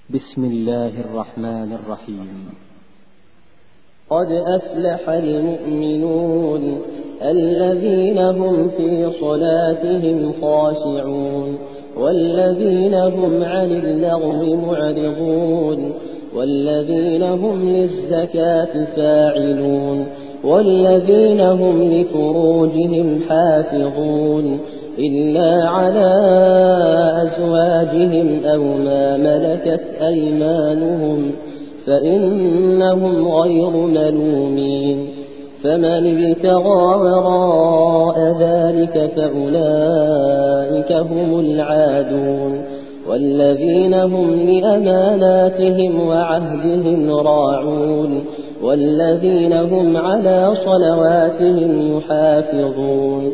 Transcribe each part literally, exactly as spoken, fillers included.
بسم الله الرحمن الرحيم. قد أفلح المؤمنون الذين هم في صلاتهم خاشعون والذين هم عن اللغو معرضون والذين هم للزكاة فاعلون والذين هم لفروجهم حافظون إلا على أزواجهم أو ما ملكت أيمانهم فإنهم غير ملومين. فمن ابتغى وراء ذلك فأولئك هم العادون والذين هم لأماناتهم وعهدهم راعون والذين هم على صلواتهم يحافظون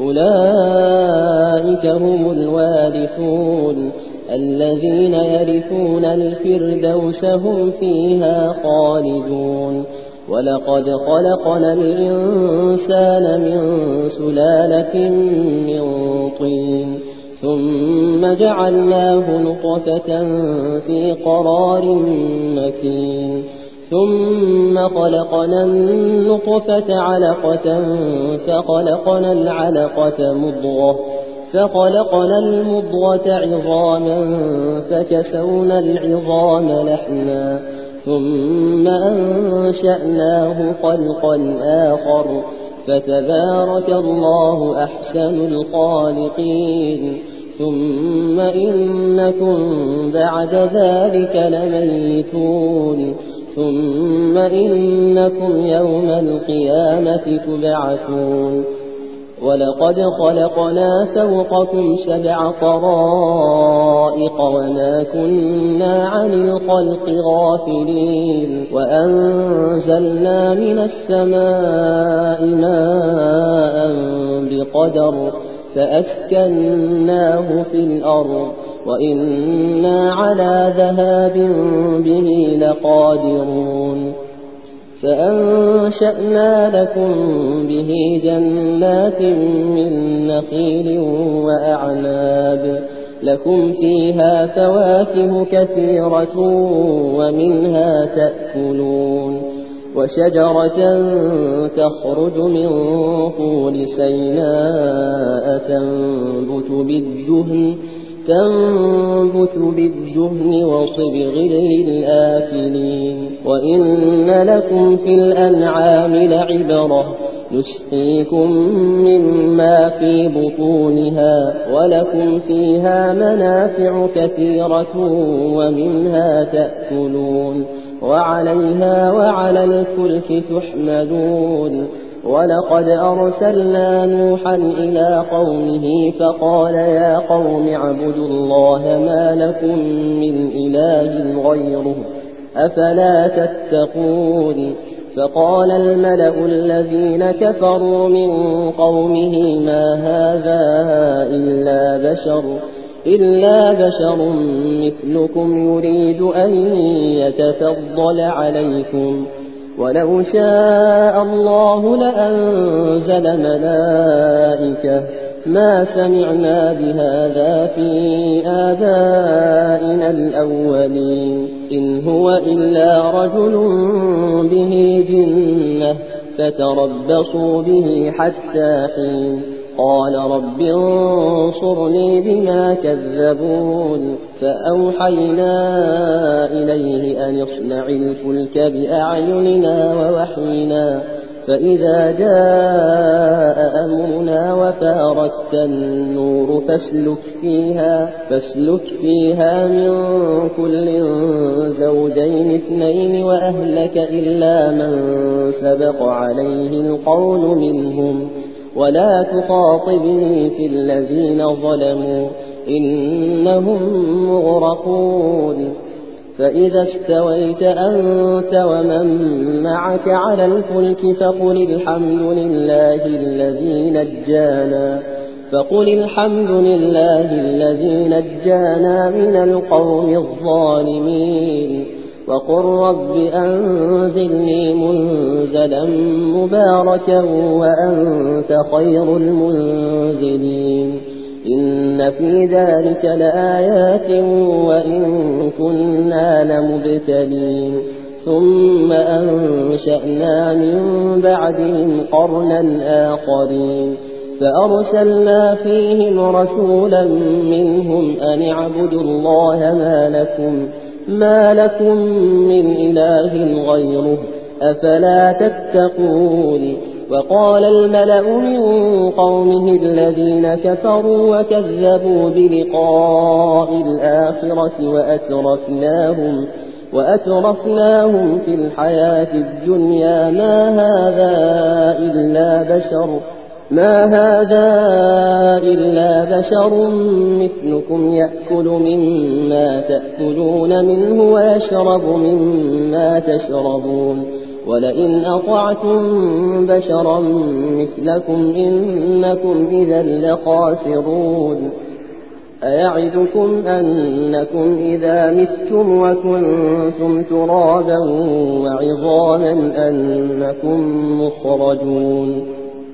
أولئك هم الوارثون الذين يرثون الفردوس هم فيها خالدون. ولقد خلقنا الإنسان من سلالة من طين ثم جعلناه نطفة في قرار مكين ثم خلقنا النطفة علقة فخلقنا العلقة مضغة فخلقنا المضغة عظاما فكسونا العظام لحما ثم أنشأناه خلقا آخر فتبارك الله أحسن الخالقين. ثم إنكم بعد ذلك لميتون ثم إنكم يوم القيامة تبعثون. ولقد خلقنا فوقكم سبع طرائق وما كنا عن الخلق غافلين وأنزلنا من السماء ماء بقدر فأسكناه في الأرض وإنا على ذهاب به لقادرون. فأنشأنا لكم به جنات من نخيل وأعناب لكم فيها فواكه كثيرة ومنها تأكلون وشجرة تخرج من طول سيناء تنبت بالدهن تنبت بالدهن وصبغ للآكلين. وإن لكم في الأنعام لعبرة نسقيكم مما في بطونها ولكم فيها منافع كثيرة ومنها تأكلون وعليها وعلى الفلك تحملون. ولقد أرسلنا نوحا إلى قومه فقال يا قوم اعبدوا الله ما لكم من إله غيره أفلا تتقون. فقال الملأ الذين كفروا من قومه ما هذا إلا بشر إلا بشر مثلكم يريد أن يتفضل عليكم ولو شاء الله لأنزل ملائكة ما سمعنا بهذا في آبائنا الأولين إن هو إلا رجل به جنة فتربصوا به حتى حين. قال رب انصرني بما كذبون. فأوحينا إليه أن اصنع الفلك بأعيننا ووحينا فإذا جاء أمرنا وفارت النور فاسلك فيها, فاسلك فيها من كل زوجين اثنين وأهلك إلا من سبق عليه القول منهم ولا تخاطبني في الذين ظلموا إنهم مغرقون. فإذا استويت أنت ومن معك على الفلك فقل الحمد لله الذي نجانا فقل الحمد لله الذي نجانا من القوم الظالمين. وقل رب أنزلني منزلا مباركا وأنت خير المنزلين. إن في ذلك لآيات وإن كنا لمبتلين ثم أنشأنا من بعدهم قرنا آخرين فأرسلنا فيهم رسولا منهم أن اعبدوا الله ما لكم, ما لكم من إله غيره أفلا تتقون. وقال الملأ من قومه الذين كفروا وكذبوا بلقاء الآخرة وأترفناهم, وأترفناهم في الحياة الدنيا ما هذا إلا بشر ما هذا إلا بشر مثلكم يأكل مما تأكلون منه ويشرب مما تشربون ولئن أطعتم بشرا مثلكم إنكم إذا لخاسرون. أيعدكم أنكم إذا متم وكنتم ترابا وعظاما أنكم مخرجون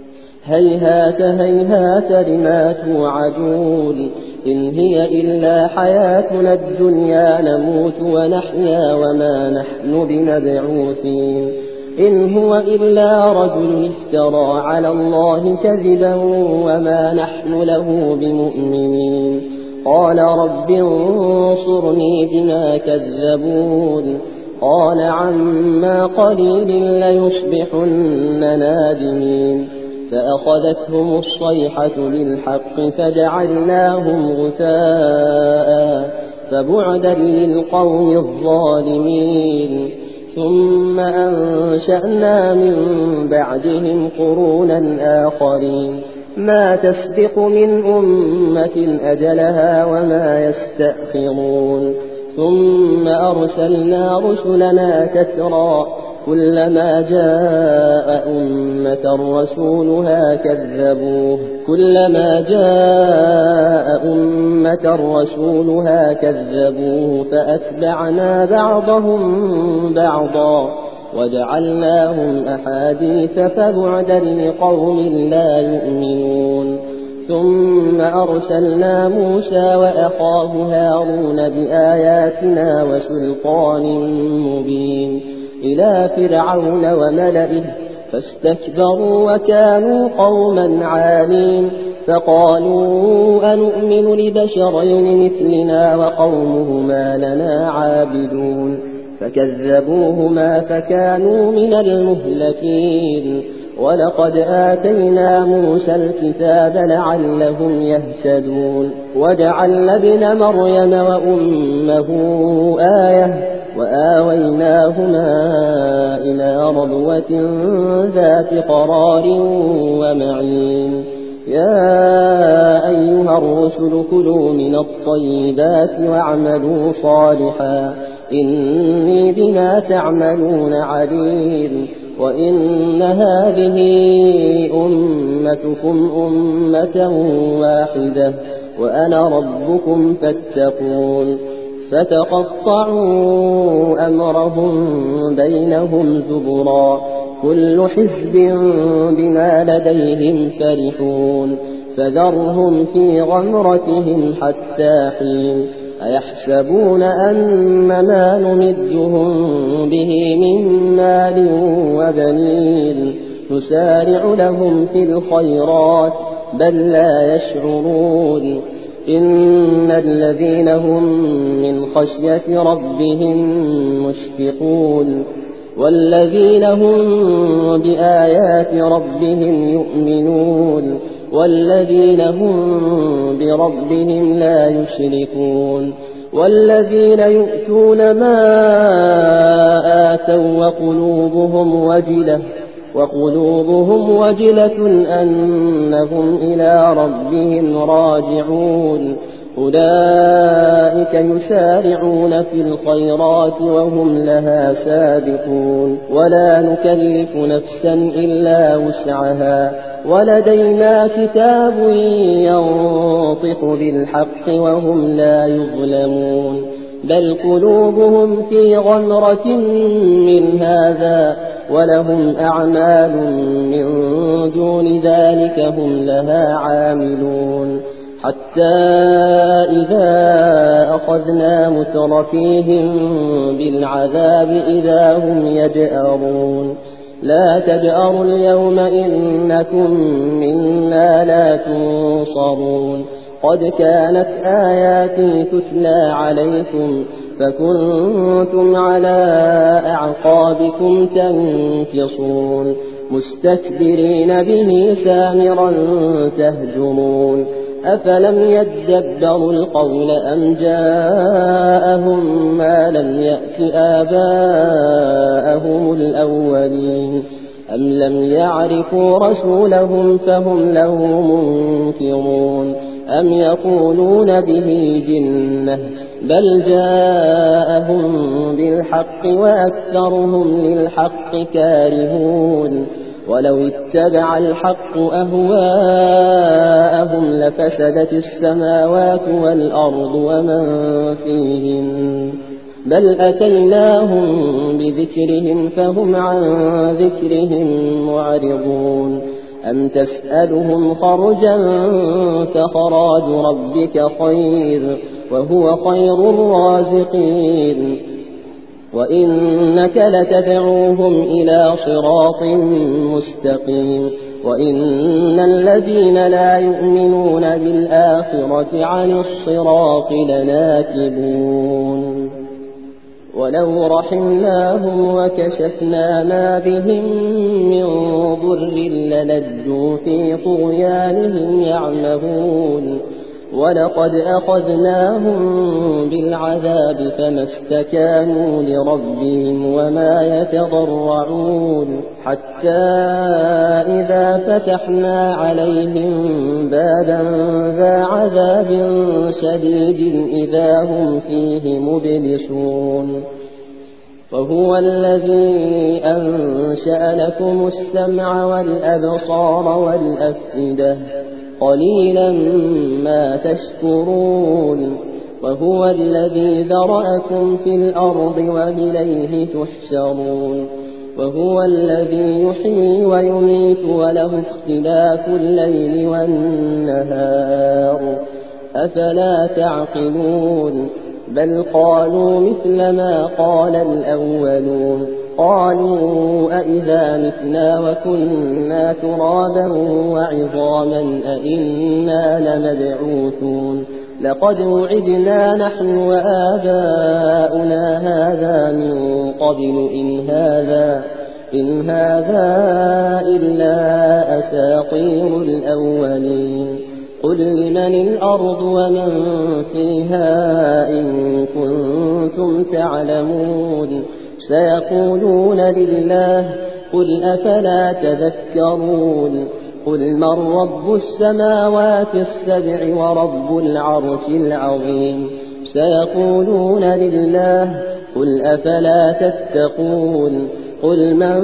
هيهات هيهات لما توعدون إن هي إلا حياتنا الدنيا نموت ونحيا وما نحن بمبعوثين إن هو إلا رجل افترى على الله كذبا وما نحن له بمؤمنين. قال رب انصرني بما كذبون قال عما قليل ليصبحن نادمين فأخذتهم الصيحة بالحق فجعلناهم غثاء فبعدا للقوم الظالمين. ثم أنشأنا من بعدهم قرونا آخرين ما تسبق من أمة أجلها وما يستأخرون ثم أرسلنا رسلنا تترى كلما جاء أمة رسولها كذبوه كلما جاء أمة رسولها كذبوه فأتبعنا بعضهم بعضا وجعلناهم أحاديث فبعدا لقوم لا يؤمنون. ثم أرسلنا موسى وأخاه هارون بآياتنا وسلطان مبين إلى فرعون وملئه فاستكبروا وكانوا قوما عالين فقالوا أنؤمن لبشرين مثلنا وقومهما لنا عابدون فكذبوهما فكانوا من المهلكين. ولقد آتينا موسى الكتاب لعلهم يهتدون وجعلنا ابن مريم وأمه آية وآويناهما إلى ربوة ذات قرار ومعين. يا أيها الرسل كلوا من الطيبات واعملوا صالحا إني بما تعملون عليم. وإن هذه أمتكم أمة واحدة وأنا ربكم فاتقون. فتقطعوا أمرهم بينهم زبرا كل حزب بما لديهم فرحون فذرهم في غمرتهم حتى حين. أيحسبون أن ما نمدهم به من مال وبنين نسارع لهم في الخيرات بل لا يشعرون. إن الذين هم من خشية ربهم مشفقون والذين هم بآيات ربهم يؤمنون والذين هم بربهم لا يشركون والذين يؤتون ما آتوا وقلوبهم وجلة وقلوبهم وجلة أنهم إلى ربهم راجعون أولئك يسارعون في الخيرات وهم لها سابقون ولا نكلف نفسا إلا وسعها ولدينا كتاب ينطق بالحق وهم لا يظلمون بل قلوبهم في غمرة من هذا ولهم أعمال من دون ذلك هم لها عاملون حتى إذا أخذنا مترفيهم بالعذاب إذا هم يجأرون لا تجأروا اليوم إنكم منا لا تنصرون قد كانت آياتي تتلى عليكم فكنتم على أعقابكم تنكصون مستكبرين به سامرا تهجمون أفلم يدبروا القول أم جاءهم ما لم يأت آباءهم الأولين أم لم يعرفوا رسولهم فهم له منكرون أم يقولون به جنة بل جاءهم بالحق وأكثرهم للحق كارهون ولو اتبع الحق أهواءهم لفسدت السماوات والأرض ومن فيهن بل أتيناهم بذكرهم فهم عن ذكرهم معرضون أم تسألهم خرجا فخراج ربك خير وهو خير الرازقين وإنك لتدعوهم إلى صراط مستقيم وإن الذين لا يؤمنون بالآخرة عن الصراط لناكبون ولو رحمناهم وكشفنا ما بهم من ضر للجوا في طغيانهم يعمهون ولقد أخذناهم بالعذاب فما استكانوا لربهم وما يتضرعون حتى إذا فتحنا عليهم بابا ذا عذاب شديد إذا هم فيه مبلسون وهو الذي أنشأ لكم السمع والأبصار والأفئدة قليلا ما تشكرون وهو الذي ذرأكم في الأرض وإليه تحشرون وهو الذي يحيي ويميت وله اختلاف الليل والنهار أفلا تعقلون بل قالوا مثل ما قال الأولون قالوا أئذا متنا وكنا ترابا وعظاما أئنا لمبعوثون لقد وعدنا نحن وآباؤنا هذا من قبل إن هذا إن هذا إلا أساطير الأولين قل لمن الأرض ومن فيها إن كنتم تعلمون سيقولون لله قل أفلا تذكرون قل من رب السماوات السبع ورب العرش العظيم سيقولون لله قل أفلا تتقون قل من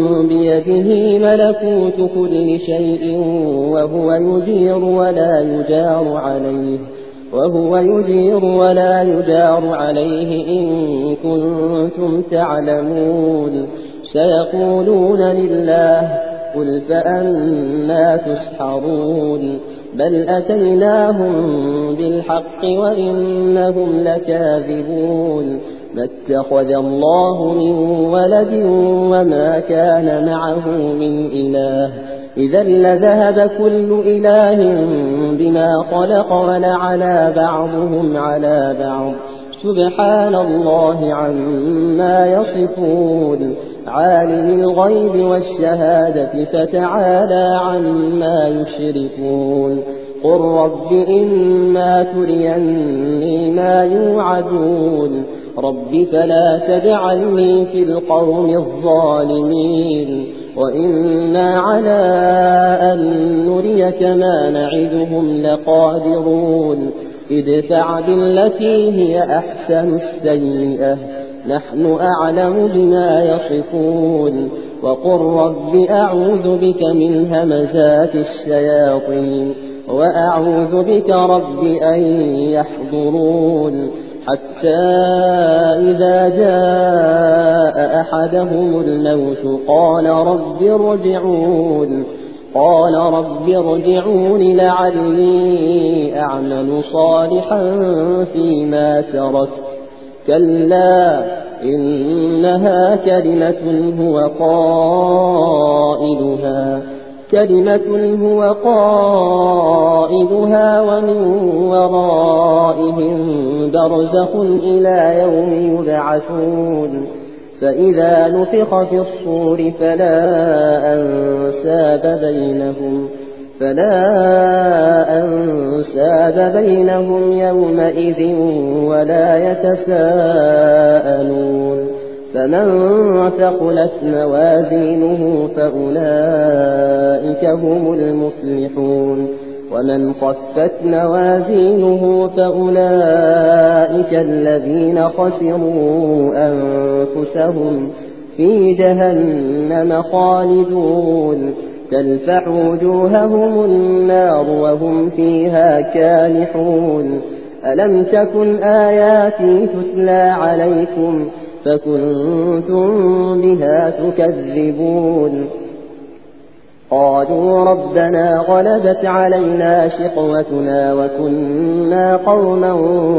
بيده ملكوت كل شيء وهو يجير ولا يجار عليه وهو يجير ولا يجار عليه إن كنتم تعلمون سيقولون لله قل فأنا تسحرون بل أتيناهم بالحق وإنهم لكاذبون ما اتخذ الله من ولد وما كان معه من إله إذا لذهب كل إله بما خلق ولعلى بعضهم على بعض سبحان الله عما يصفون عالم الغيب والشهادة فتعالى عما يشركون قل رب إما تريني ما يوعدون رب فلا تجعلني في القوم الظالمين وإنا على أن نريك ما نعدهم لقادرون ادفع بالتي هي أحسن السيئة نحن أعلم بما يصفون وقل رب أعوذ بك من همزات الشياطين وأعوذ بك رب أن يحضرون حتى إذا جاء أحدهم الموت قال رب ارجعون قال رب ارجعون لعلي أعمل صالحا فيما ترك كلا إنها كلمة هو قائلها كلمة هو قائلها ومن ورائهم برزخ إلى يوم يبعثون فإذا نفخ في الصور فلا أنساب بينهم فلا أنساب بينهم يومئذ ولا يتساءلون فمن ثقلت موازينه فأولئك هم المفلحون ومن خفت موازينه فأولئك الذين خسروا أنفسهم في جهنم خالدون تلفح وجوههم النار وهم فيها كالحون ألم تكن آياتي تتلى عليكم فكنتم بها تكذبون قالوا ربنا غلبت علينا شقوتنا وكنا قوما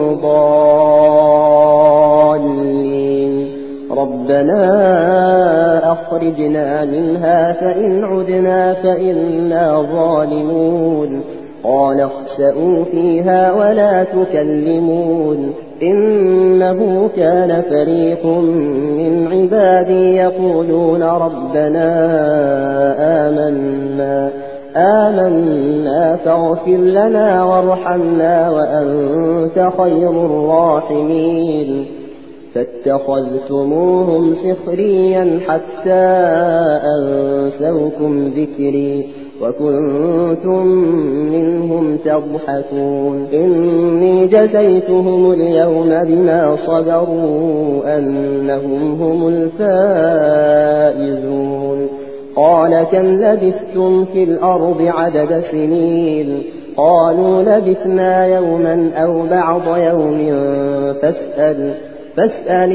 ضالين ربنا أخرجنا منها فإن عدنا فإنا ظالمون قال اخسئوا فيها ولا تكلمون إنه كان فريق من عبادي يقولون ربنا آمنا آمنا فاغفر لنا وارحمنا وأنت خير الراحمين فاتخذتموهم سخريا حتى أنسوكم ذكري وكنتم منهم تضحكون إني جزيتهم اليوم بما صبروا أنهم هم الفائزون قال كم لبثتم في الأرض عدد سنين قالوا لبثنا يوما أو بعض يوم فاسأل فاسأل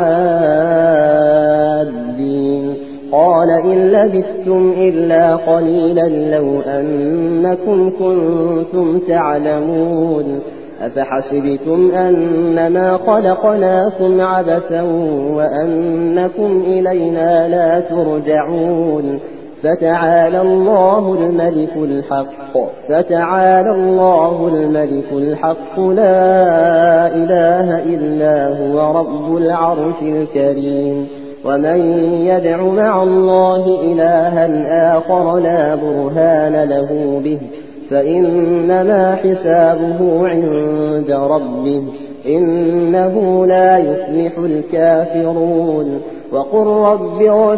العادين قال إن لبثتم إلا قليلا لو أنكم كنتم تعلمون أفحسبتم أنما خلقناكم عبثا وأنكم إلينا لا ترجعون فتعالى الله الملك الحق فتعالى الله الملك الحق لا إله إلا هو رب العرش الكريم ومن يدع مع الله إلها آخر لا برهان له به فإنما حسابه عند ربه إنه لا يفلح الكافرون وقل رب